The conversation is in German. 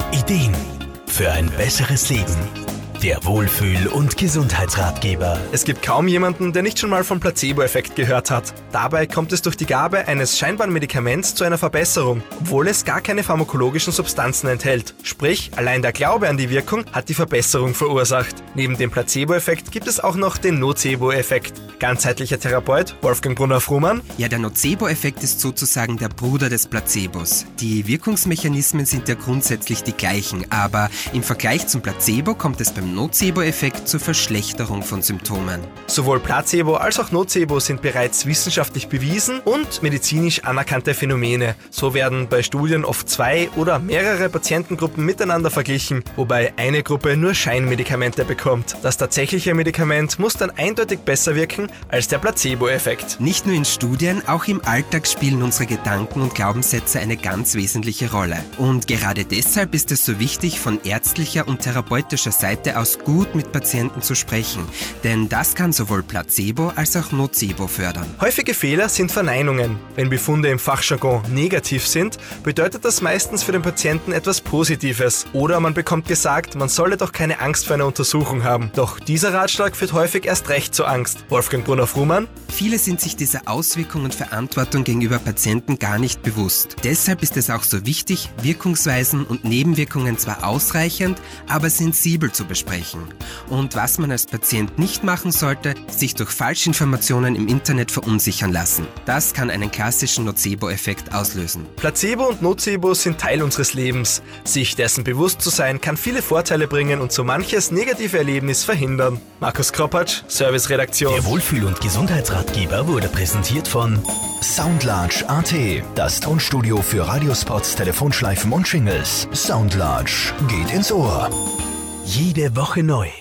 Ideen für ein besseres Leben. Der Wohlfühl- und Gesundheitsratgeber. Es gibt kaum jemanden, der nicht schon mal vom Placebo-Effekt gehört hat. Dabei kommt es durch die Gabe eines scheinbaren Medikaments zu einer Verbesserung, obwohl es gar keine pharmakologischen Substanzen enthält. Sprich, allein der Glaube an die Wirkung hat die Verbesserung verursacht. Neben dem Placebo-Effekt gibt es auch noch den Nocebo-Effekt. Ganzheitlicher Therapeut Wolfgang Brunner-Frumann. Ja, der Nocebo-Effekt ist sozusagen der Bruder des Placebos. Die Wirkungsmechanismen sind ja grundsätzlich die gleichen, aber im Vergleich zum Placebo kommt es beim Nocebo-Effekt zur Verschlechterung von Symptomen. Sowohl Placebo als auch Nocebo sind bereits wissenschaftlich bewiesen und medizinisch anerkannte Phänomene. So werden bei Studien oft 2 oder mehrere Patientengruppen miteinander verglichen, wobei eine Gruppe nur Scheinmedikamente bekommt. Das tatsächliche Medikament muss dann eindeutig besser wirken als der Placebo-Effekt. Nicht nur in Studien, auch im Alltag spielen unsere Gedanken und Glaubenssätze eine ganz wesentliche Rolle. Und gerade deshalb ist es so wichtig, von ärztlicher und therapeutischer Seite aus gut mit Patienten zu sprechen, denn das kann sowohl Placebo als auch Nocebo fördern. Häufige Fehler sind Verneinungen. Wenn Befunde im Fachjargon negativ sind, bedeutet das meistens für den Patienten etwas Positives. Oder man bekommt gesagt, man solle doch keine Angst vor einer Untersuchung haben. Doch dieser Ratschlag führt häufig erst recht zur Angst. Wolfgang Brunner-Frumann. Viele sind sich dieser Auswirkungen und Verantwortung gegenüber Patienten gar nicht bewusst. Deshalb ist es auch so wichtig, Wirkungsweisen und Nebenwirkungen zwar ausreichend, aber sensibel zu besprechen. Und was man als Patient nicht machen sollte, sich durch Falschinformationen im Internet verunsichern lassen. Das kann einen klassischen Nocebo-Effekt auslösen. Placebo und Nocebo sind Teil unseres Lebens. Sich dessen bewusst zu sein, kann viele Vorteile bringen und so manches negative Erlebnis verhindern. Markus Kropatsch, Serviceredaktion. Der Wohlfühl- und Gesundheitsratgeber wurde präsentiert von Soundlarge.at, das Tonstudio für Radiospots, Telefonschleifen und Jingles. Soundlarge geht ins Ohr. Jede Woche neu.